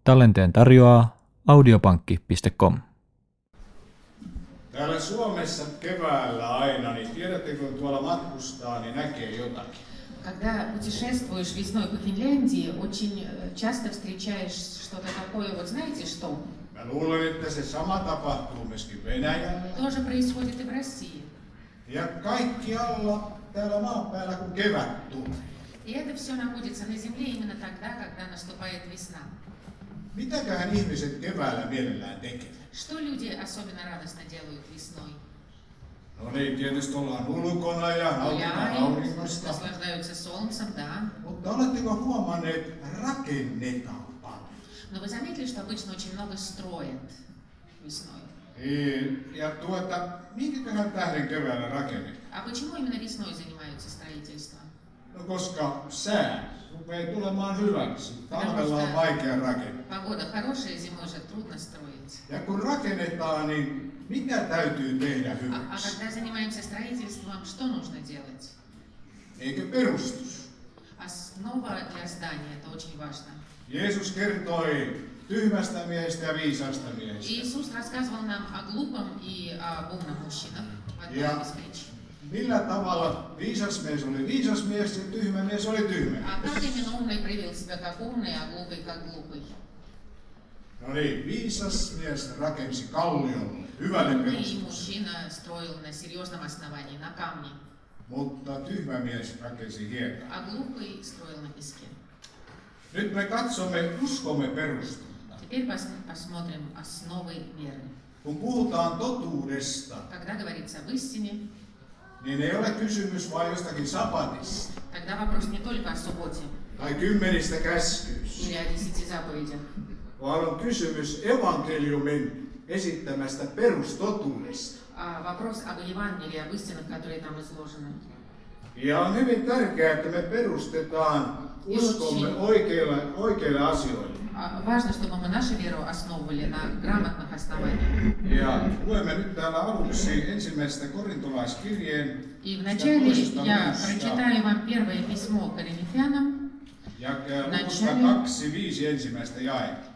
Tallenteen tarjoaa audiopankki.com. Täällä Suomessa keväällä aina, niin tiedättekö, kun tuolla matkustaa, niin näkee jotakin. Когда путешествуешь весной по Финляндии, очень часто встречаешь что-то такое, вот знаете что? Mä luulen, että se sama tapahtuu myöskin Venäjällä. Тоже происходит и в России. Ja kaikkialla täällä maan päällä, kun kevät tulee. И это все находится на земле именно тогда, когда наступает весна. Mitäköhän ihmiset keväällä mielellään tekevät? Что люди особенно радостно делают весной? No niin, tietysti ollaan ulkona ja nautitaan Гуляют, auringosta. наслаждаются солнцем, да. Mutta oletteko huomanneet, rakennetaan paljon? Но вы заметили, что обычно очень много строят весной? Ja minkäköhän tähden keväällä rakennetaan? А почему именно весной занимаются строительством? No koska sää rupeaa tulemaan hyväksi. Talvella on vaikea rakentaa. Погода хорошая, зимой же трудно строить. Ja kun rakennetaan, niin mitä täytyy tehdä А hyväksi? когда занимаемся строительством, что нужно делать? Eikö perustus? Основа для здания, это очень важно. Jeesus kertoi tyhmästä miehestä ja viisaasta miehestä. Иисус рассказывал нам о глупом и об умном мужчинах в одной из притч. Millä tavalla viisas mies oli viisas mies ja tyhmä mies oli tyhmä А mies? как именно умный проявил себя как умный, а глупый как глупый? No niin, viisas mies rakensi kalliolle, hyvälle Умный perustukselle, мужчина строил на серьезном основании, на камне, mutta tyhmä mies rakensi hiekan. а глупый строил на песке. Nyt me katsomme uskomme perustunta. Теперь посмотрим основы веры. Kun puhutaan totuudesta, Когда говорится об истине, niin ei ole kysymys vain jostakin sapatista тогда вопрос не только о субботе tai 10 käskyistä, или о 10 заповедях, vaan on kysymys evankeliumin esittämästä perustotuudesta. а вопрос об Евангелии, об истинах, которые там изложены. Ja on hyvin tärkeää, että me perustetaan uskomme oikeille asioille. Важно, чтобы мы нашу веру основывали на грамотных основаниях. Ja luemme nyt täällä aluksi ensimmäisestä korintolaiskirjeen И вначале я прочитаю вам первое письмо Коринфянам, ja luvusta 2:5 ensimmäistä jaetta.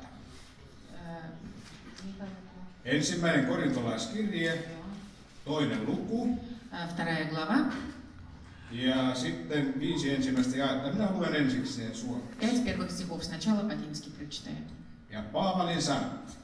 Ensimmäinen korintolaiskirje, 2. luku. 2 глава, Ja sitten 5 ensimmäistä jaetta. Minä luen ensiksi sen suomeksi. 5 первых стихов. Сначала по-фински прочитаю. Ja Paavalin sanat.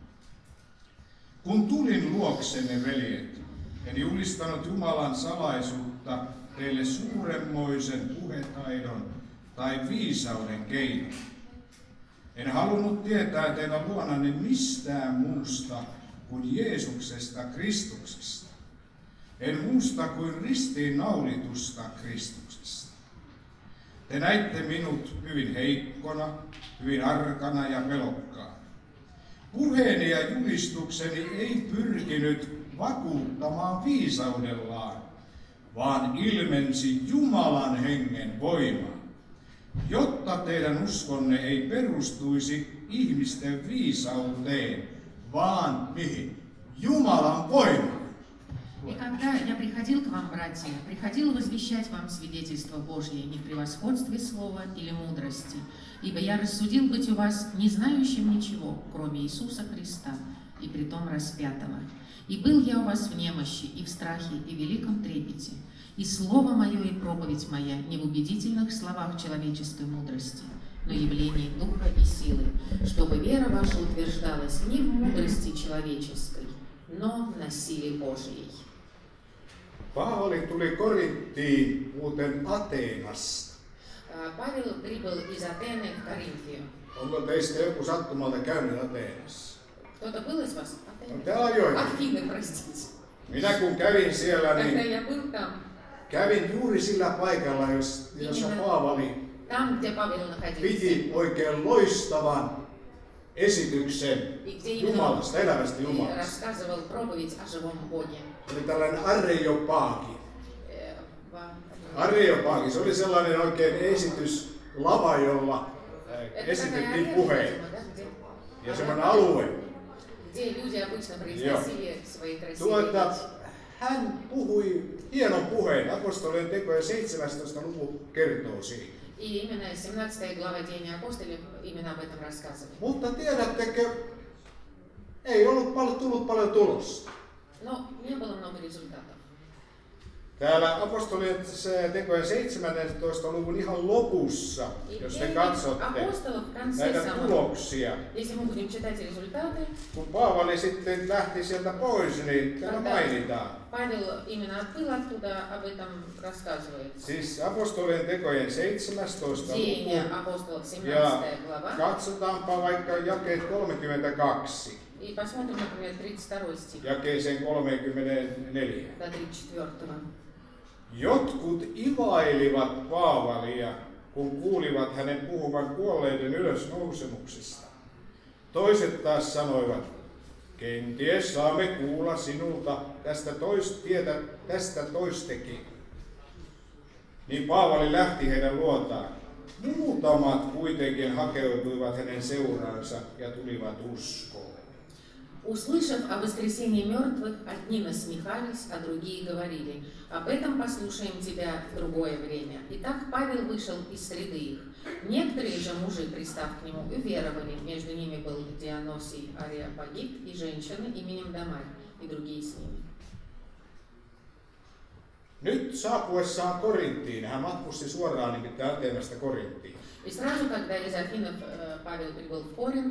Kun tulin luoksenne, veljet, en julistanut Jumalan salaisuutta teille suuremmoisen puhetaidon tai viisauden keinon. En halunnut tietää teidän luonanne mistään muusta kuin Jeesuksesta Kristuksesta. En muusta kuin ristiin naulitusta Kristuksesta. Te näitte minut hyvin heikkona, hyvin arkana ja pelokkaana. Puheeni ja julistukseni ei pyrkinyt vakuuttamaan viisaudellaan, vaan ilmensi Jumalan hengen voimaa, jotta teidän uskonne ei perustuisi ihmisten viisauteen, vaan mihin? Jumalan voimaan. И когда я приходил к вам, братья, приходил возвещать вам свидетельство Божье не в превосходстве слова или мудрости, ибо я рассудил быть у вас не знающим ничего, кроме Иисуса Христа, и притом распятого. И был я у вас в немощи, и в страхе, и в великом трепете, и слово мое и проповедь моя не в убедительных словах человеческой мудрости, но явлении духа и силы, чтобы вера ваша утверждалась не в мудрости человеческой, но на силе Божьей. Paavali tuli Korinttiin muuten Ateenasta. Павел прибыл из Атены в Коринфию. Onko teistä joku sattumalta käynyt Ateenassa? Кто-то был из вас? No, täällä on joitakin. Афины, простите. Minä kun kävin siellä, Когда niin я был там, kävin juuri sillä paikalla, jossa Paavali там, где Павел находился, piti oikein loistavan esityksen и где Jumalasta, elävästä именно Jumalasta. рассказывал проповедь о живом Боге. Oli tällainen Areopaagi. Areopaagi, se oli sellainen oikein esityslava, jolla esitettiin puheita. Ja semmoinen alue. Где люди обычно произносили свои красивые речи. Hän puhui hienon puheen. Apostolien tekojen 17. luku kertoo siitä. И именно 17 глава Деяния апостолов именно об этом рассказывает. Mutta tiedättekö, ei ollut tullut paljon tulosta. Но не было много результатов. Täällä apostolien tekojen 17. luvun ihan lopussa, jos te katsotte näitä tuloksia. Kun Paavali sitten lähti sieltä pois, niin täällä mainitaan. Siis apostolien tekojen 17. luku. Ja katsotaanpa vaikka jakeet 32. И посмотрим, например, 32 стих. Jakeeseen 34. До 34. Jotkut ivailivat Paavalia, kun kuulivat hänen puhuvan kuolleiden ylösnousemuksesta. Toiset taas sanoivat, kenties saamme kuulla sinulta tästä toistekin. Niin Paavali lähti heidän luotaan. Muutamat kuitenkin hakeutuivat hänen seuraansa ja tulivat uskoon. Услышав о воскресении мертвых, одни насмехались, а другие говорили: «Об этом послушаем тебя в другое время». Итак, Павел вышел из среды их. Некоторые же мужи, пристав к нему, уверовали. Между ними был Дионосий Ареопагит и женщина именем Дамарь, и другие с ними. Nyt saapuessaan Korinttiin, hän matkusti suoraan nimittäin Ateenasta Korinttiin. И сразу, когда из Афинов Павел прибыл в Коринф,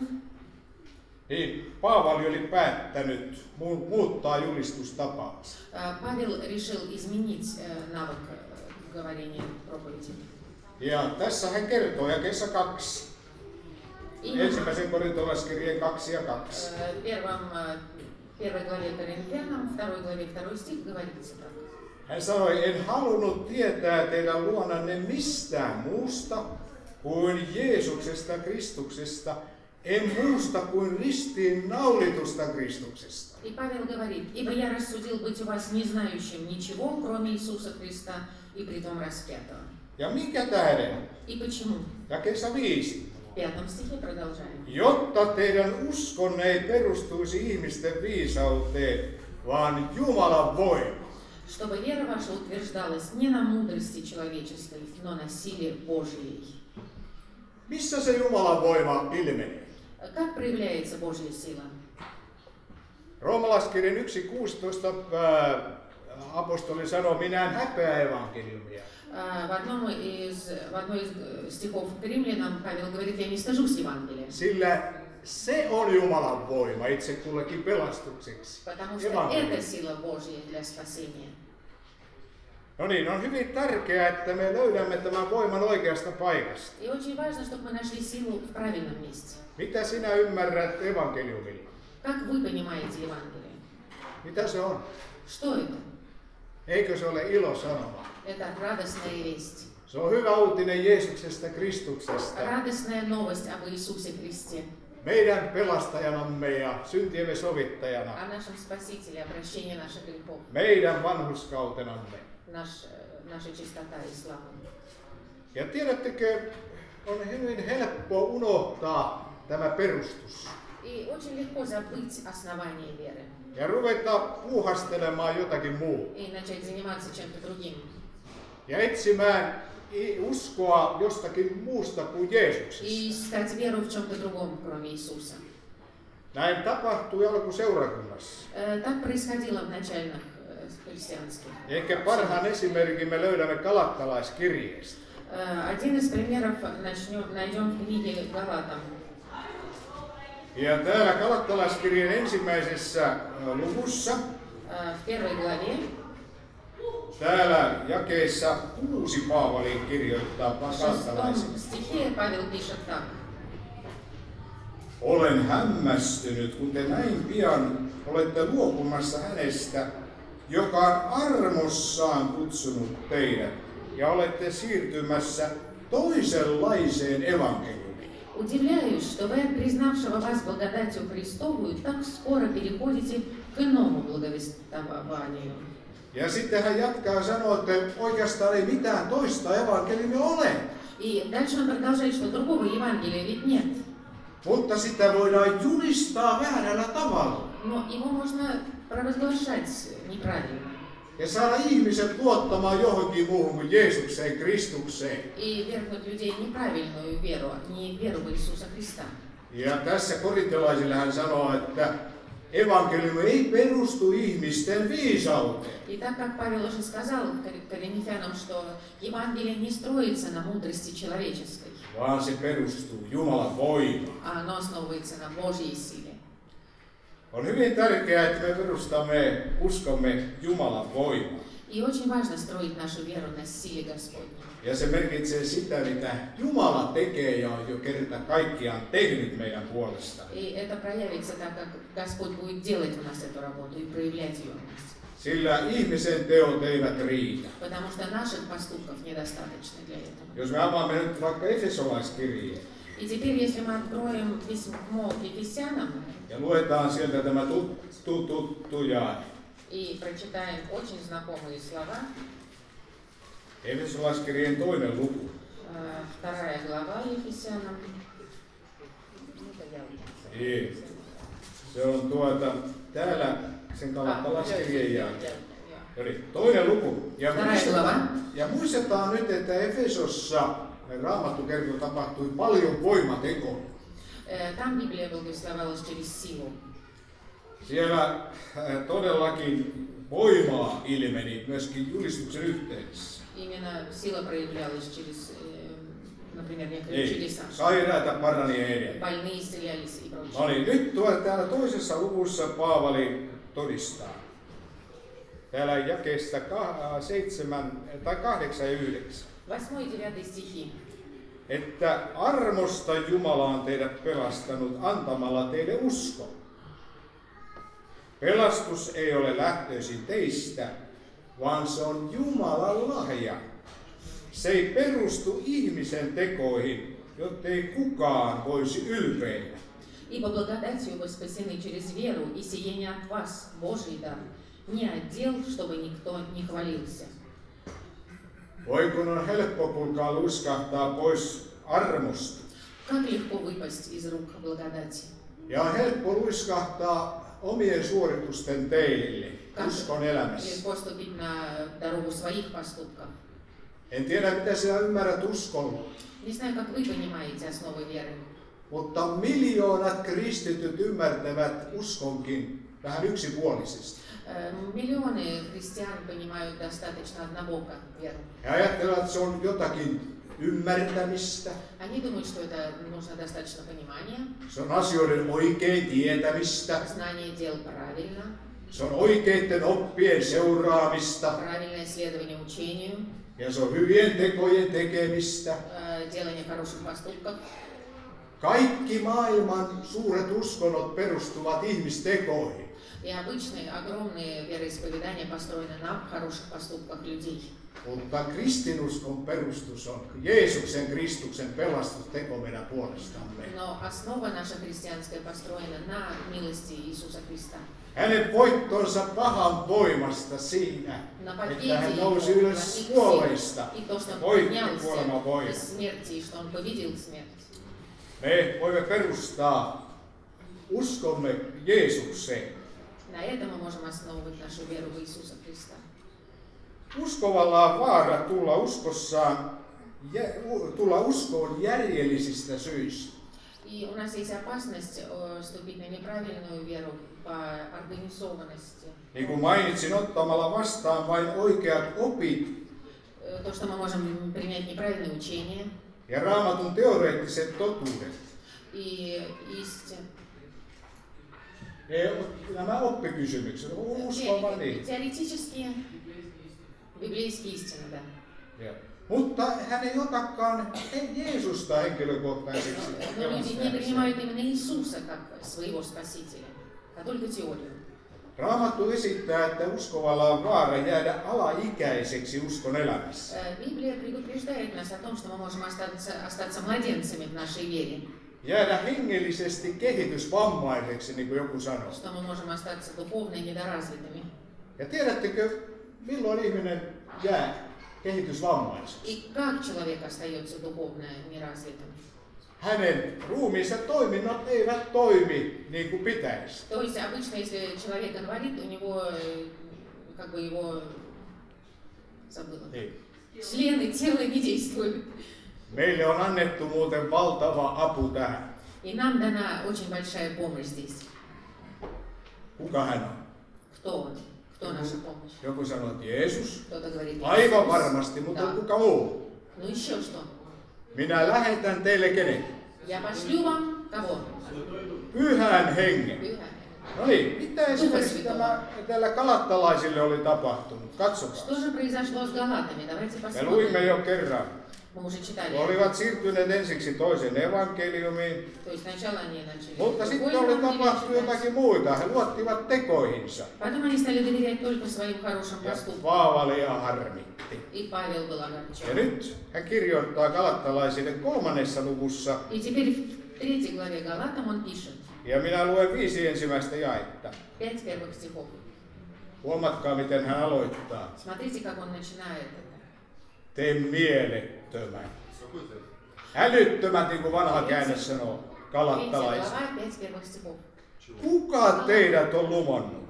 niin Paavali oli päättänyt muuttaa julistustapaansa. Павел решил изменить навык говорения проповеди. Ja tässä hän kertoo jakeessa 2. Ensimmäisen korintolaiskirjeen 2 ja 2. Первой главе Коринфянам, второй главе 2 стих говорится так. Hän sanoi, en halunnut tietää teidän luonanne mistään muusta kuin Jeesuksesta Kristuksesta, en muusta kuin ristiin naulitusta Kristuksesta. И Павел говорит, ибо я рассудил быть у вас не знающим ничего, кроме Иисуса Христа и притом распятого. Ja minkä tähden? И почему? Jakeessa 5. В 5 стихе продолжаем. Jotta teidän uskonne ei perustuisi ihmisten viisauteen, vaan Jumalan voima. Чтобы вера ваша утверждалась не на мудрости человеческой, но на силе Божьей. Missä se Jumalan voima ilmenee? Как проявляется Божья сила? Roomalaiskirjan 1.16 apostoli sanoo, minä en häpeä evankeliumia. В одной из стихов к римлянам Павел говорит, я не стыжусь Евангелия. Sillä se on Jumalan voima itse kullekin pelastukseksi. Потому что это сила Божья для спасения. No niin, on hyvin tärkeää, että me löydämme tämän voiman oikeasta paikasta. И очень важно, чтобы мы нашли силу в правильном месте. Mitä sinä ymmärrät evankeliumilla? Как вы понимаете Евангелие? Mitä se on? Что это? Eikö se ole ilosanoma? Это радостная весть. Se on hyvä uutinen Jeesuksesta Kristuksesta. Радостная новость об Иисусе Христе. Meidän pelastajanamme ja syntiemme sovittajana. О нашем Спасителе, о прощении наших грехов. Meidän vanhurskautenamme. Наша чистота и слава. Ja tiedättekö, on hyvin helppo unohtaa tämä perustus. И очень легко забыть основание веры. Ja ruveta puuhastelemaan jotakin muuta. И начать заниматься чем-то другим. Ja etsimään uskoa jostakin muusta kuin Jeesuksesta. И искать веру в чем-то другом, кроме Иисуса. Näin tapahtui alkuseurakunnassa. Так происходило в начальных христианских. Ehkä parhaan esimerkin me löydämme Galattalaiskirjeestä. Один из примеров найдем в книге Галатам. Ja täällä Galattalaiskirjeen ensimmäisessä luvussa, в первой главе, täällä jakeessa 6 Paavali kirjoittaa в 6 galattalaisille. стихе Павел пишет так. Olen hämmästynyt, kun te näin pian olette luopumassa hänestä, joka on armossaan kutsunut teidät, ja olette siirtymässä toisenlaiseen evankeliumiin. Удивляюсь, что вы от признавшего вас благодатью Христовую так скоро переходите к иному благовествованию. Ja sitten hän jatkaa sanoa, että oikeastaan ei mitään toista evankeliumia ole. И дальше он продолжает, что другого Евангелия ведь нет. Mutta sitä voidaan julistaa väärällä tavalla. Но его можно провозглашать неправильно. ja saada ihmiset luottamaan johonkin muuhun kuin Jeesukseen, Kristukseen. И вернуть людей в неправильную веру, не веру в Иисуса Христа. Ja tässä korintolaisille hän sanoo, että evankeliumi ei perustu ihmisten viisauteen. И так как Павел уже сказал коринфянам, что Евангелие не строится на мудрости человеческой, Vaan se perustuu Jumalan voimaan. а оно основывается на Божьей силе. On hyvin tärkeää, että me perustamme uskomme Jumalan voimaan. И очень важно строить нашу веру на силе Господней. Ja se merkitsee sitä, mitä Jumala tekee ja on jo kerta kaikkiaan tehnyt meidän puolesta. И это проявится так, как Господь будет делать у нас эту работу и проявлять ее у нас. Sillä ihmisen teot eivät riitä. Потому что наших поступков недостаточно для этого. Jos me avaamme nyt vaikka Efesolaiskirjeen И теперь, если мы откроем письмо к Ефесянам ja luetaan sieltä tämä tuttu jae. и прочитаем очень знакомые слова, Efesolaiskirjeen 2. luku. 2 глава Ефесянам. Ei. Se on täällä sen kautta laskirjeen jae. Eli 2. luku. Ja muistetaan nyt, että Efesossa Raamattu kertoo tapahtui paljon voimatekoja. Там Библия благословалась через силу. Siellä todellakin voimaa ilmeni myöskin julistuksen yhteydessä. Именно сила проявлялась через, например, некоторые чудеса. Sairaita parani edelleen. Больные исцелялись и прочее. No niin, nyt täällä toisessa luvussa Paavali todistaa. Täällä jakeesta 7 tai 8 ja 9. 8 и 9 стихи. Että armosta Jumala on teidät pelastanut antamalla teille uskon. Pelastus ei ole lähtöisin teistä, vaan se on Jumalan lahja. Se ei perustu ihmisen tekoihin, jottei kukaan voisi ylpeillä. Ибо благодатью вы спасены через веру, и сие не от вас, Божий дар, не от дел, чтобы никто не хвалился. Voi kun on helppo kuulkaa luiskahtaa pois armosta. Как легко выпасть из рук благодати. Ja on helppo luiskahtaa omien suoritusten teille uskon elämässä. Легко ступить на дорогу своих поступков. En tiedä mitä sinä ymmärrät uskolla. Не знаю, как вы понимаете основы веры. Mutta miljoonat kristityt ymmärtävät uskonkin vähän yksipuolisesti. Миллионы христиан понимают достаточно однобоко веру. He ajattelevat, että se on jotakin ymmärtämistä. Они думают, что это нужно достаточно понимания, Se on asioiden oikein tietämistä. знание дел правильно, Se on oikeiden oppien seuraamista. правильное следование учению, Ja se on hyvien tekojen tekemistä. делание хороших поступков. Kaikki maailman suuret uskonnot perustuvat ihmistekoihin. И обычные, огромные вероисповедания построены на хороших поступках людей. Mutta kristinuskon perustus on Jeesuksen Kristuksen pelastusteko meidän puolestamme. Но основа наша христианская построена на милости Иисуса Христа. Hänen voittonsa pahan voimasta siinä, На että hän победе nousi Его ylös kuolleista, и то, что Он voitti поднялся kuoleman voiman. из смерти, и что Он победил смерть. Me voimme perustaa uskomme Jeesukseen. На этом мы можем основывать нашу веру в Иисуса Христа. Uskovalla on vaara tulla uskoon järjellisistä syistä. И у нас есть опасность вступить на неправильную веру по организованности. Niin kuin mainitsin, ottamalla vastaan vain oikeat opit То, что мы можем принять неправильное учение ja Raamatun teoreettiset totuudet. и истину. Nämä oppikysymykset, uskon vaan niin. Теоретические библейские истины, да. Mutta hän ei otakaan Jeesusta henkilökohtaisesti. Но люди не принимают именно Иисуса как своего Спасителя, а только теорию. Raamattu esittää, että uskovalla on vaara jäädä alaikäiseksi uskon elämässä. Библия предупреждает нас о том, что мы можем остаться младенцами в нашей вере. Jäädä hengellisesti kehitysvammaiseksi, niin kuin joku sanoo. Что мы можем остаться духовно недоразвитыми. Ja tiedättekö, milloin ihminen jää kehitysvammaiseksi? И как человек остается духовно неразвитым? Hänen ruumiinsa toiminnot eivät toimi niin kuin pitäisi. То есть обычно, если человек инвалид, у него как бы его забыла. Niin. Члены тела не действуют. Meille on annettu muuten valtava apu tähän. И нам дана очень большая помощь здесь. Kuka hän on? Кто он? Кто наша помощь? Joku sanoo, että Jeesus. Кто-то говорит Aivan Иисус. varmasti, mutta Да. kuka muu? Ну еще что? Minä lähetän teille kenen? Я пошлю вам кого? Pyhän hengen. Pyhä. No niin, mitä esimerkiksi täällä galattalaisille oli tapahtunut? Katsokaa. Что же произошло с галатами? Давайте Me посмотрим. luimme jo kerran. Мы уже читали. He olivat siirtyneet ensiksi toisen evankeliumiin, То есть сначала они начали. mutta sitten другой oli Евангелие tapahtunut читать. jotakin muita. He luottivat tekoihinsa. Потом они стали доверять только своим хорошим Ja поступкам. Paavalia harmitti. И Павел был Ja огорчен. nyt hän kirjoittaa galattalaisille 3. luvussa, И теперь в 3 главе Галатам он пишет. ja minä luen 5 ensimmäistä jaetta. 5 первых стихов. Huomatkaa, miten hän aloittaa. Смотрите, как он начинает это. Te mielettömät. Älyttömät, niin kuin vanha käännös sanoo 3 galattalaiset. глава, 5 первых стихов. Kuka teidät on lumannut?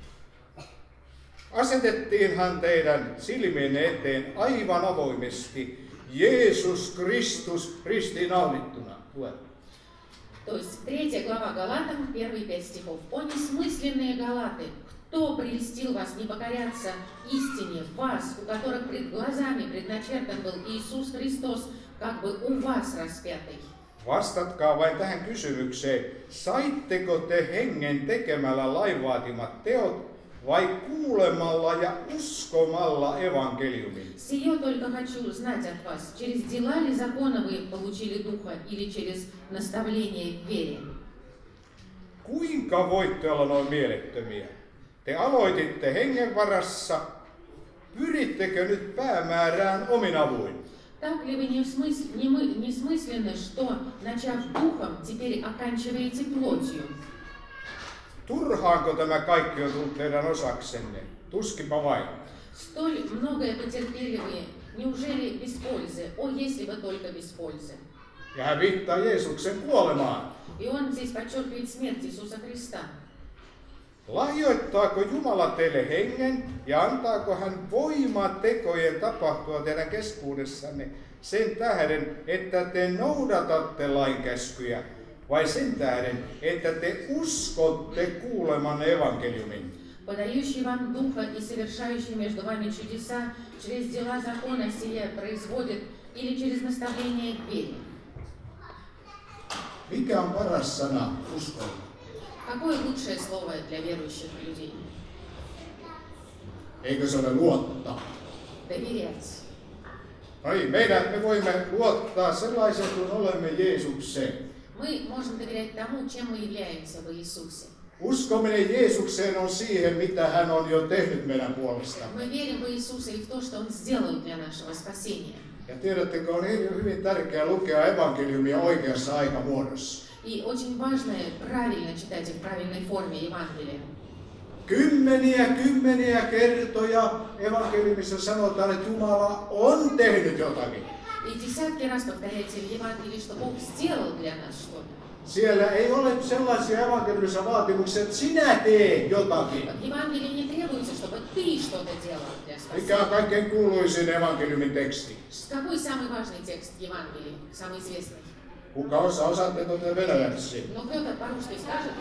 Asetettiinhan teidän silmienne eteen aivan avoimesti Jeesus Kristus ristiinnaunittuna. Lue. То есть 3 глава Галатам, первые 5 стихов. «О несмысленные Галаты, кто прельстил вас не покоряться истине, вас, у которых пред глазами предначертан был Иисус Христос, как бы у вас распятый?» Vastatkaa vain tähän kysymykseen. Saitteko te hengen tekemällä lain vaatimat teot vai kuulemalla ja uskomalla evankeliumin? «Сие только хочу знать от вас, через дела ли закона вы получили Духа или через наставление в вере?» Kuinka voitte olla noin mielettömiä? Te aloititte hengen varassa. Pyrittekö nyt päämäärään omin avuin? Так ли вы несмысленны, что, начав Духом, теперь оканчиваете плотью? Turhaanko tämä kaikki on tullut teidän osaksenne? Tuskinpa vain. Столь многое потерпели вы, неужели без пользы? О, если бы только без пользы. Ja hän viittaa Jeesuksen kuolemaan. И он здесь подчеркивает смерть Иисуса Христа. Lahjoittaako Jumala teille hengen ja antaako hän voimaa tekojen tapahtua teidän keskuudessanne sen tähden, että te noudatatte lain käskyjä, vai sen tähden, että te uskotte kuulemanne evankeliumin? Подающий вам Духа и совершающий между вами чудеса, через дела закона сие производит или через наставление к вере. Mikä on paras sana uskolla? Какое лучшее слово для верующих людей? Eikö se ole luottaa? Доверять. Ai, me voimme luottaa sellaisen kuin olemme Jeesukseen. Мы можем доверять тому, чем мы являемся в Иисусе. Uskominen Jeesukseen on siihen, mitä hän on jo tehnyt meidän puolestamme. Мы верим в Иисуса и в то, что Он сделал для нашего спасения. Ja tiedättekö, on hyvin tärkeää lukea evankeliumia oikeassa aikamuodossa. И очень важно правильно читать и в правильной форме Евангелие. Kymmeniä kertoja evankeliumissa sanotaan, että Jumala on tehnyt jotakin. И десятки раз повторяется в Евангелии, что Бог сделал для нас что-то. Siellä ei ole sellaisia evankeliumissa vaatimuksia, että sinä tee jotakin. В Евангелии не требуется, чтобы ты что-то делал для Mikä on спасения. kaikkein kuuluisin evankeliumin teksti? Какой самый важный текст Евангелия, самый известный? Kuka osaa? Osaatteko te venäjäksi? Ну, кто-то по-русски скажет?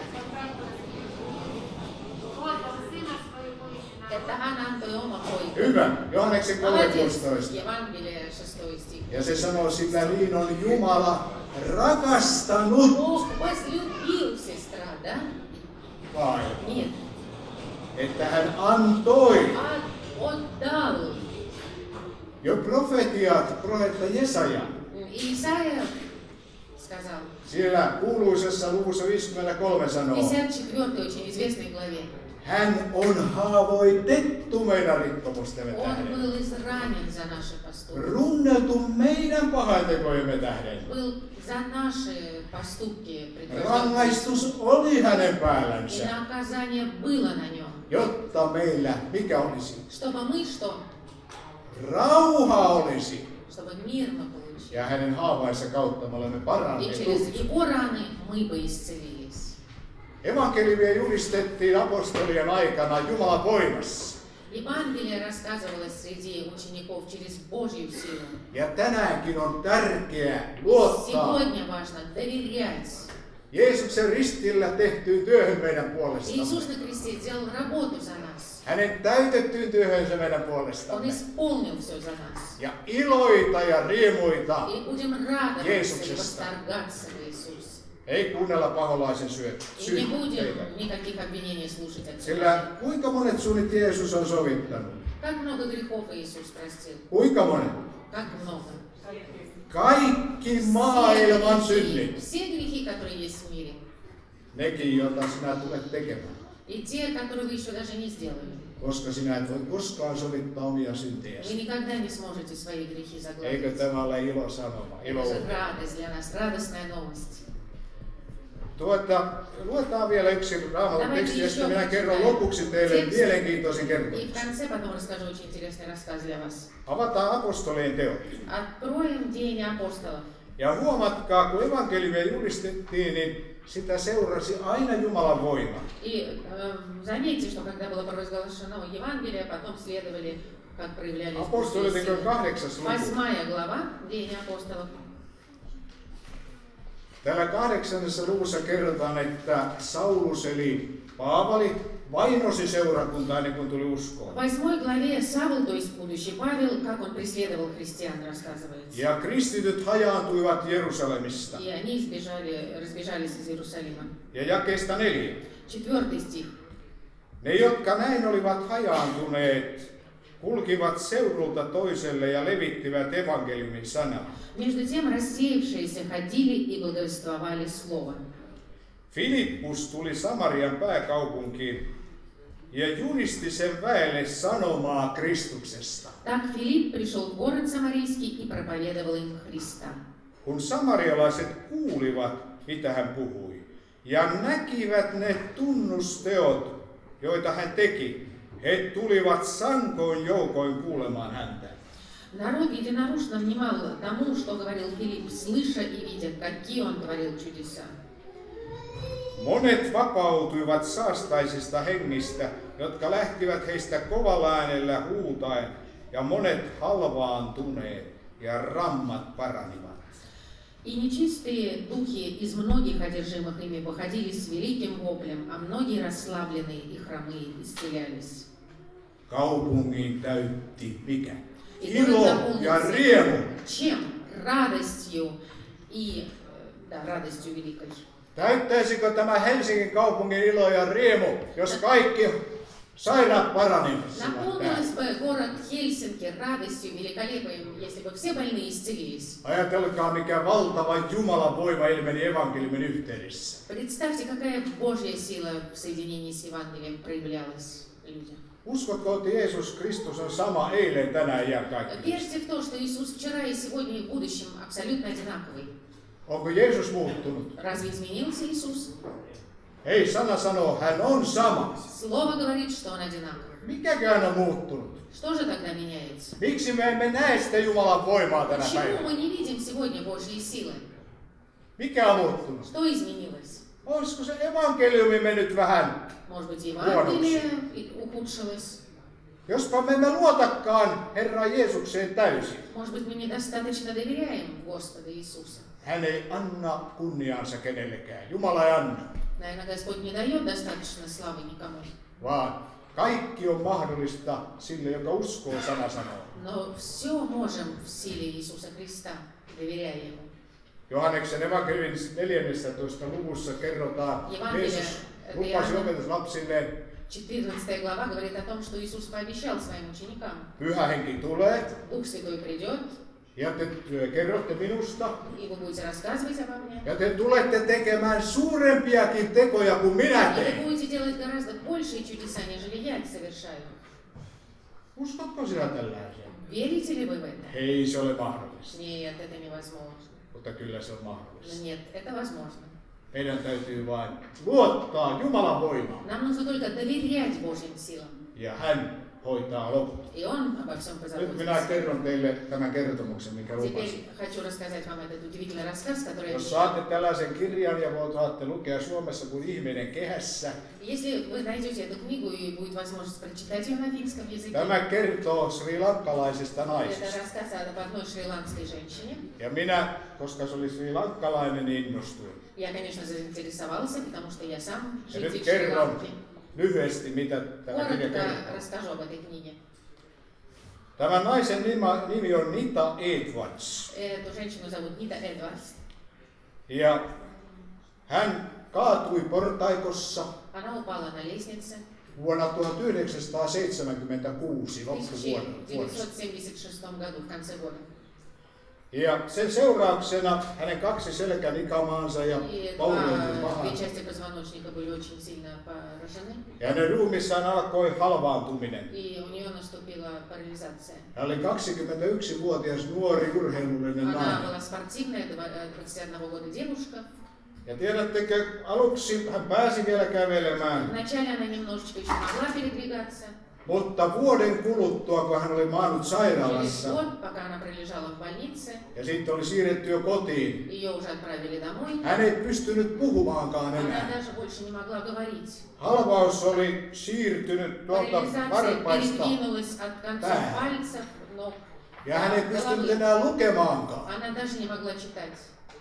Että hän antoi oma poikansa. Hyvä. Johanneksen 3:16. Евангелие 6 стих. Ja se sanoo, sillä niin on Jumala rakastanut. Бог возлюбил, сестра, да? Vai? Нет. Että hän antoi. Отдал. Jo profeetta Jesaja. Исайя сказал. Siellä kuuluisessa luvussa 53 sanoo. 54 очень известной главе. Hän on haavoitettu meidän rikkomustemme Он tähden. был изранен за наши поступки. Runneltu meidän pahantekojemme tähden. Был за наши поступки предупрежден. Rangaistus oli hänen И päällänsä, наказание было на нем. jotta meillä, mikä olisi? Чтобы мы что? Rauha olisi. Чтобы мир мы получили. Ja hänen haavainsa kautta me olemme И paranneet. через его раны мы бы исцелились. Evankeliumia julistettiin apostolien aikana Jumalan voimassa. Евангелие рассказывалось среди учеников через Божью силу. Ja tänäänkin on tärkeää luottaa Сегодня важно доверять. Jeesuksen ristillä tehtyyn työhön meidän Иисус puolestamme. на кресте делал работу за нас. Hänen täytettyyn työhönsä meidän Он puolestamme. исполнил все за нас. Ja iloita ja riemuita И будем радоваться и Jeesuksesta. восторгаться в Иисусе. Ei kuunnella paholaisen И не syytteitä. будем никаких обвинений слушать от Sillä себя. kuinka monet sunnit Jeesus on sovittanut? Как много грехов Иисус простил? Kuinka monet? Как много? Kaikki maailman synnit. Все грехи, которые есть в мире. Nekin, joita sinä tulet tekemään. И те, которые вы еще даже не сделали. Koska sinä et voi koskaan sovittaa omia Вы syntejäsi. никогда не сможете свои грехи Eikö загладить. tämä ole ilo sanoma? Ilo Это же uutinen. радость для нас, радостная новость. Luetaan vielä yksi Raamatun Давайте teksti, ja sitten еще minä kerron прочитаем lopuksi teille текст. mielenkiintoisen И в kertomuksen. конце потом расскажу очень интересный рассказ для вас. Avataan apostolien teot. Откроем Деяния апостолов. Ja huomatkaa, kun evankeliumia julistettiin, niin sitä seurasi aina Jumalan voima. И заметьте, что когда было провозглашено Евангелие, потом следовали, как проявлялись Apostolien Божьи teot силы. 8. luku. 8 глава Деяния апостолов. Täällä 8. luvussa kerrotaan, että Saulus eli Paavali vainosi seurakuntaa ennen kuin tuli В uskoon. 8 главе Савл, то есть будущий Павел, как он преследовал христиан, рассказывается. Ja kristityt hajaantuivat Jerusalemista. И они разбежались из Иерусалима. Ja jakeesta 4. 4 стих. Ne, jotka näin olivat hajaantuneet, kulkivat seudulta toiselle ja levittivät evankeliumin sanaa. Между тем рассеявшиеся ходили и благовествовали слово. Filippus tuli Samarian pääkaupunkiin ja julisti sen väelle sanomaa Kristuksesta. Так Филипп пришел в город Самарийский и проповедовал им Христа. Kun samarialaiset kuulivat, mitä hän puhui, ja näkivät ne tunnusteot, joita hän teki, he tulivat sankoin joukoin kuulemaan häntä. Народ единодушно внимал тому, что говорил Филипп, слыша и видя, какие он творил чудеса. Monet vapautuivat saastaisista hengistä, jotka lähtivät heistä kovalla äänellä huutaen, ja monet halvaantuneet ja rammat paranivat. И нечистые духи из многих одержимых ими выходили с великим воплем, а многие расслабленные и хромые исцелялись. Kaupungin täytti mikä? И город Ilo ja наполнился riemu. чем? Радостью и радостью великой. Täyttäisikö tämä Helsingin kaupungin ilo ja riemu, jos kaikki sairaat paranisivat? Наполнилась бы город Хельсинки радостью великолепием, если бы все больные исцелились. Ajatelkaa, mikä valtava Jumalan voima ilmeni evankeliumin yhteydessä. Представьте, какая Божья сила в соединении с Евангелием проявлялась людям. Uskotko, että Jeesus Kristus on sama eilen, tänään ja kaikki? Верьте в то, что Иисус вчера и сегодня и в будущем абсолютно одинаковый. Onko Jeesus muuttunut? Разве изменился Иисус? Ei, sana sanoo, hän on sama. Слово говорит, что Он одинаковый. Mikäkään on muuttunut? Что же тогда меняется? Miksi me emme näe sitä Jumalan voimaa tänä Почему päivänä? мы не видим сегодня Божьей силы? Mikä on muuttunut? Что изменилось? Olisiko se evankeliumi mennyt vähän? Может быть, Евангелие ухудшилось? Jospa me emme luotakaan Herra Jeesukseen täysin. Может быть, мы недостаточно доверяем Господа Иисуса? Hän ei anna kunniaansa kenellekään. Jumala ei anna. Наверное, Господь не дает достаточно славы никому. Vaan kaikki on mahdollista sille, joka uskoo sana sanoo. Но все можем в силе Иисуса Христа, доверяя Ему. Johanneksen evankeliumin 14. luvussa kerrotaan, Jeesus lupasi opetuslapsilleen, 14 глава говорит о том, что Иисус пообещал своим ученикам. Pyhä henki tulee, Дух Святой придет, ja te kerrotte minusta, и вы будете рассказывать обо мне. ja te tulette tekemään suurempiakin tekoja kuin minä И вы teen. будете делать гораздо большие чудеса, нежели я их совершаю. Uskotko sinä tällaiseen? Верите ли вы в это? Ei se ole mahdollista, Нет, это невозможно. mutta kyllä se on Но mahdollista. нет, это возможно. Meidän täytyy vain luottaa Jumalan voimaan. Нам нужно только доверять Божьим силам. Ja hän hoitaa loput. И Он обо всем Nyt minä позаботится. kerron teille tämän kertomuksen, mikä lupasin. Теперь хочу рассказать вам этот удивительный рассказ, который я Jos обещала. saatte tällaisen kirjan ja saatte lukea Suomessa kuin ihminen kehässä, Если вы найдете эту книгу и будет возможность прочитать ее на финском языке, tämä kertoo srilankalaisesta это naisesta. рассказ об одной шри-ланкской женщине. Ja minä, koska se oli srilankalainen, innostuin. Я, конечно, заинтересовался, потому что я сам Ja житель nyt kerron Шри-Ланки. lyhyesti, mitä tämä kirja Коротко kertoo. расскажу об этой книге. Tämän naisen nimi on Nita Edwards. Эту женщину зовут Нита Эдвардс. Ja hän kaatui portaikossa Она упала на лестнице vuonna 1976 в loppuvuodesta. 1976 году, в конце года. Ja sen seurauksena hänen kaksi selkänikamaansa ja И vaurioitui две pahaan. части позвоночника были очень сильно поражены, Ja hänen ruumissaan alkoi halvaantuminen. и у нее наступила парализация. Hän oli 21-vuotias nuori urheilullinen Она nainen. была спортивная, 21 года девушка. Ja tiedättekö, aluksi hän pääsi vielä kävelemään, Вначале она немножечко еще могла передвигаться. mutta vuoden kuluttua, kun hän oli maannut Через sairaalassa год, пока она пролежала в больнице, ja sitten oli siirretty jo kotiin, ее уже отправили домой. hän ei pystynyt puhumaankaan Она enää. даже больше не могла говорить. Halvaus oli siirtynyt tuolta Парализация varpaista передвинулась от концов päähän. пальцев, ног, Ja hän ei pystynyt головы. enää lukemaankaan. Она даже не могла читать.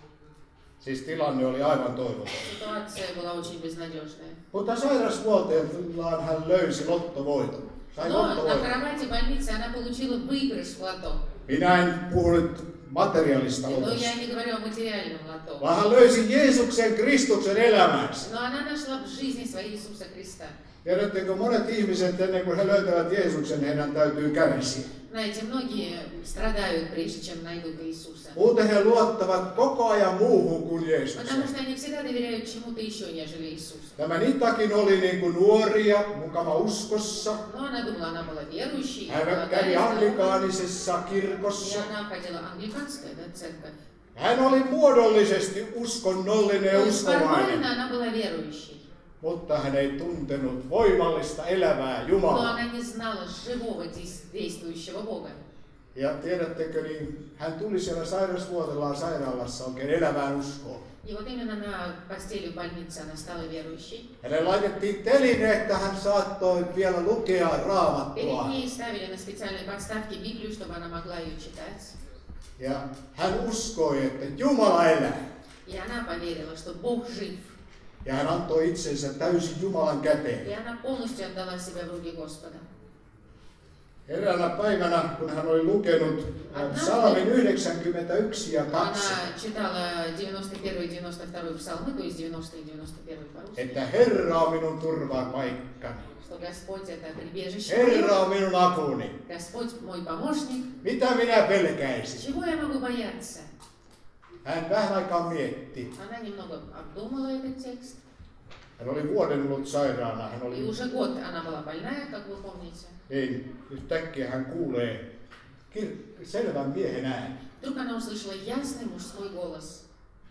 Siis tilanne oli aivan toivoton. Ситуация была очень безнадежная. Mutta sairausvuoteellaan hän löysi lottovoiton. Sai Но на lottovoiton. кровати больницы она получила выигрыш в лото. Minä en puhu nyt materiaalista Но lotosta, я не говорю о материальном лото. vaan hän löysi Jeesuksen Kristuksen elämänsä. Но она нашла в жизни своей Иисуса Христа. Tiedättekö, monet ihmiset ennen kuin he löytävät Jeesuksen, heidän täytyy kärsiä. Знаете, многие страдают, прежде чем найдут Иисуса. Muuten he luottavat koko ajan muuhun kuin Jeesukseen. Потому что они всегда доверяют чему-то еще, нежели Иисусу. Tämä Nitakin oli niin kuin nuori ja mukava uskossa. Но она думала, она была верующей. Hän молодая, kävi здоровая. anglikaanisessa И kirkossa. она ходила в англиканскую, да, церковь. Hän oli muodollisesti uskonnollinen ja То есть uskovainen, формально она была верующей. mutta hän ei tuntenut voimallista elävää Но Jumalaa. она не знала живого действующего Бога. Ja tiedättekö, niin hän tuli siellä sairausvuotellaan sairaalassa oikein elävään uskoon. И вот именно на постели в больнице она стала верующей. Hänelle laitettiin teline, että hän saattoi vielä lukea Перед Raamattua. ней ставили на специальной подставке Библию, чтобы она могла ее читать. Ja hän uskoi, että Jumala elää. И она поверила, что Бог жив. Ja hän antoi itsensä täysin Jumalan И käteen. она полностью отдала себя в руки Господа. Eräänä päivänä, kun hän oli lukenut psalmin 91 ja 2, Она читала 91 и 92 псалмы, то есть 90 и 91 по-русски, että Herra on minun turvapaikkani. что Господь это прибежище Herra мое, on minun apuni. Господь мой помощник. Mitä minä pelkäisin? Чего я могу бояться? Hän vähän aikaa mietti. Она немного обдумала этот текст. Hän oli vuoden ollut sairaana. Hän И oli уже год она была больная, как вы помните. niin, yhtäkkiä hän kuulee selvän miehen äänen. Вдруг она услышала ясный мужской голос.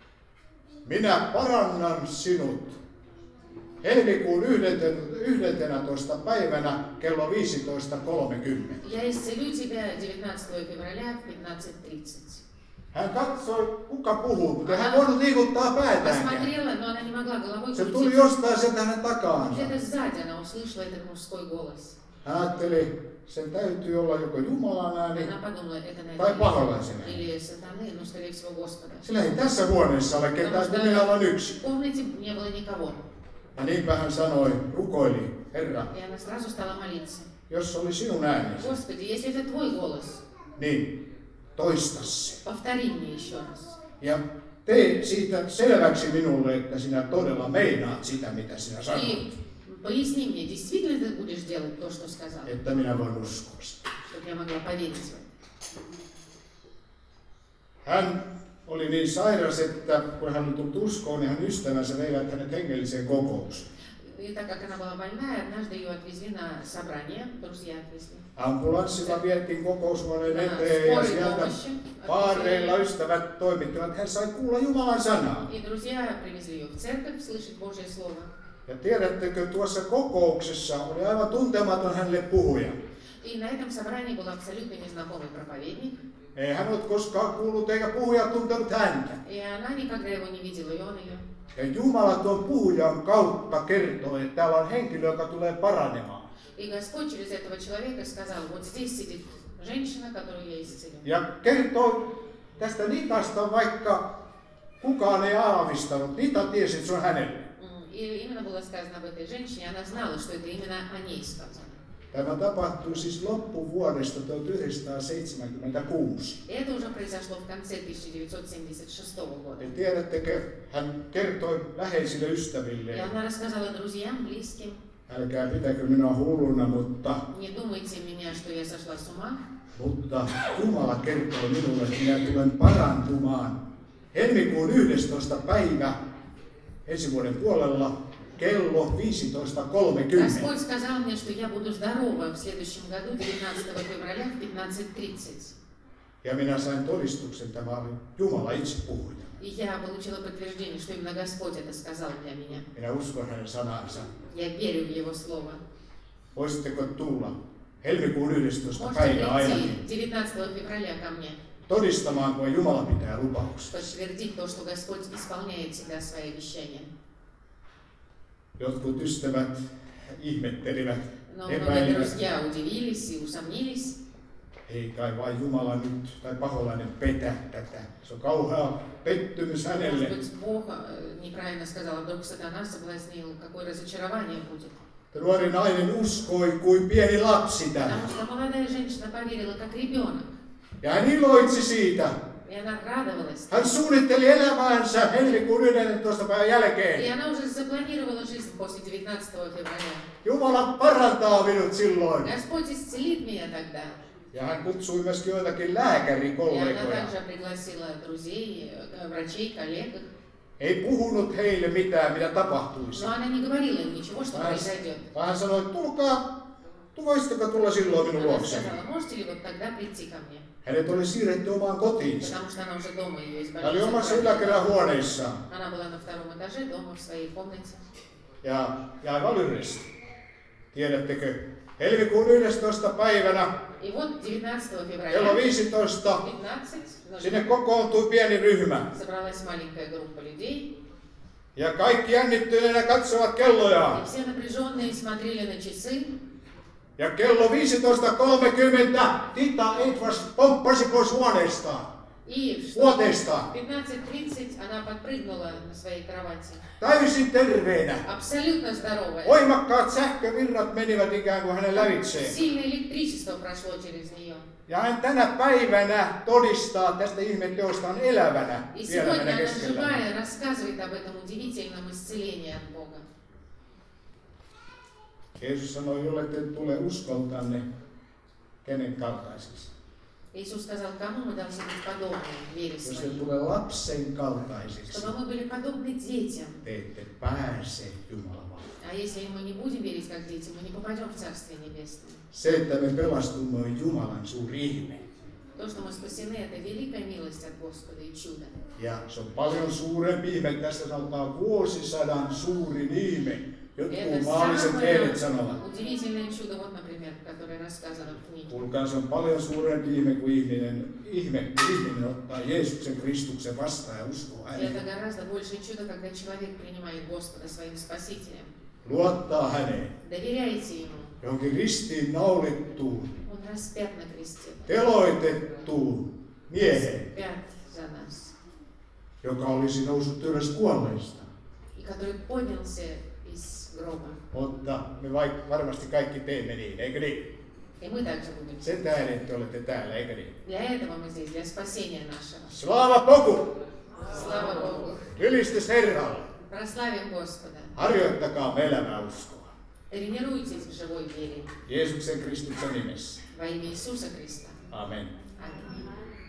Minä parannan sinut. Helmikuun 11. päivänä kello 15.30. Я исцелю тебя 19 февраля в 15:30. Hän katsoi, kuka puhuu, mutta hän voinut liikuttaa päätäänkään. Посмотрела, но она не могла головой Se tuli крутить. jostain sieltä hänen takaansa. Где-то сзади она услышала этот мужской голос. Hän ajatteli, sen täytyy olla joko Jumalan ääni, Она подумала, это, tai наверное, paholaisen ääni. или сатаны, но, скорее всего, Господа. Sillä ei tässä huoneessa ole ketään, kun minä olen yksin. В комнате не было никого. Ja niinpä hän sanoi, rukoili, Herra, И она сразу стала молиться. jos oli sinun äänesi, Господи, если это Твой голос, niin toista se. повтори мне еще раз. Ja tee siitä selväksi minulle, että sinä todella meinaat sitä, mitä sinä sanot. И поясни мне, действительно ты будешь делать то, что сказал, Että minä voin uskoa sitä. чтобы я могла поверить в это. Hän oli niin sairas, että kun hän oli tullut uskoon, niin hän ystävänsä veivät hänet hengelliseen kokoukseen. И так как она была больная, однажды ее отвезли на собрание, друзья отвезли. Ambulanssilla vietiin kokoushuoneen На eteen ja скорой sieltä помощи paareilla отвезли. ystävät toimittivat, hän sai kuulla Jumalan sanaa. И друзья привезли ее в церковь слышать Божье Слово. Ja tiedättekö, tuossa kokouksessa oli aivan tuntematon hänelle puhuja. И на этом собрании был абсолютно незнакомый проповедник. Ei hän ollut koskaan kuullut eikä puhuja tuntenut häntä. И она никогда его не видела, и он ее. Ja Jumala tuon puhujan kautta kertoo, että täällä on henkilö, joka tulee paranemaan. И Господь через этого человека сказал, вот здесь сидит женщина, которую я исцелю. Ja kertoo tästä Nitasta, vaikka kukaan ei aavistanut. Nita tiesi, että se on hänelle. И именно было сказано об этой женщине, она знала, что это именно о ней сказано. Tämä tapahtui siis loppuvuodesta 1976. И это уже произошло в конце 1976 года. Ja tiedättekö, hän kertoi läheisille ystäville. И она рассказала друзьям, близким. Älkää pitäkö minua hulluna, mutta Не думайте меня, что я сошла с ума. Mutta Jumala kertoo minulle, että minä tulen parantumaan helmikuun 11. päivä ensi vuoden puolella kello 15:30. Господь сказал мне, что я буду здорова в следующем году, 19 февраля в 15:30. Ja minä sain todistuksen, että tämä oli Jumala itse puhuja. И я получила подтверждение, что именно Господь это сказал для меня. Minä uskon hänen sanansa. Я верю в Его Слово. Voisitteko tulla helmikuun 11. Можете päivä ainakin прийти 19 февраля ко мне, todistamaan, kun Jumala pitää lupauksia. подтвердить то, что Господь исполняет всегда свои обещания. Jotkut ystävät ihmettelivät, Но многие epäilivät, друзья удивились и усомнились. ei kai vain Jumala nyt tai paholainen petä tätä. Se on kauhea pettymys hänelle. Может быть, Бог неправильно сказал, а вдруг сатана соблазнил, какое разочарование будет. Nuori nainen uskoi kuin pieni lapsi tähän. Потому что молодая женщина поверила как ребенок. Ja hän iloitsi siitä. И она радовалась. Hän suunnitteli elämäänsä helmikuun 11. päivän И jälkeen. она уже запланировала жизнь после 19 февраля. Jumala parantaa minut silloin. Господь исцелит меня тогда. Ja hän kutsui myöskin joitakin И она lääkärikollegoja. также пригласила друзей, врачей, коллег. Ei puhunut heille mitään, mitä tapahtuisi. Но она не говорила им ничего, что произойдет. Vaan hän sanoi, että tulkaa, voisitteko tulla silloin minun Она luokseni. сказала, можете ли вот тогда прийти ко мне? Hänet oli siirretty omaan kotiinsa. Потому что она уже дома, ее из Hän oli больницы omassa отправили. yläkerran huoneessaan. Она была на втором этаже, дома в своей комнате. Ja aivan lyhyesti. Tiedättekö, helmikuun 11. päivänä И вот 19 kello февраля 15 15 sinne kokoontui pieni ryhmä. собралась маленькая группа людей. Ja kaikki jännittyneenä katsovat kellojaan. И все напряженные смотрели на часы. Ja kello 15:30 Tita Edwards pomppasi pois huoneestaan. И в Vuoteestaan. 15:30 она подпрыгнула на своей кровати. Täysin terveenä. Абсолютно здоровая. Voimakkaat sähkövirrat menivät ikään kuin hänen lävitseen. Сильное электричество прошло через нее. Ja hän tänä päivänä todistaa tästä ihmeteostaan elävänä И vielä сегодня meidän она keskellä. живая рассказывает об этом удивительном исцелении от Бога. Jeesus sanoi, jolle te tule uskoltanne, kenen kaltaisiksi. Иисус сказал, кому мы должны быть подобны в вере Jos te своей. tule lapsen kaltaisiksi, Чтобы мы были подобны детям. te ette pääse Jumalan valtaan. А если мы не будем верить как дети, мы не попадем в Царствие Небесное. Se, että me pelastumme, on Jumalan suuri ihme. То, что мы спасены, это великая милость от Господа и чудо. Ja se on paljon suurempi ihme. Tässä sanotaan vuosisadan suurin ihme. Это Jotkut maalliset lehdet sanovat. самое удивительное чудо, вот, например, которое рассказано в книге. Kuulkaa, se on paljon suurempi ihme kuin ihminen ottaa Jeesuksen Kristuksen vastaan ja uskoo И häneen. это гораздо большее чудо, когда человек принимает Господа своим Спасителем. Luottaa häneen. Доверяйте Ему. Johonkin ristiin naulittuun, Он распят на кресте. teloitettuun mieheen, Распят за нас. joka olisi noussut ylös kuolleista. И который поднялся из гроба. Mutta me varmasti kaikki teemme niin, eikö niin? И мы также будем. Sen tähden te olette täällä, eikö niin? Для этого мы здесь, для спасения нашего. Slava Bogu! Слава Богу. Ylistys Herralle! Прославим Господа. Harjoittakaa elämää uskoa. Тренируйтесь в живой вере. Jeesuksen Kristuksen nimessä. Во имя Иисуса Христа. Amen. Аминь.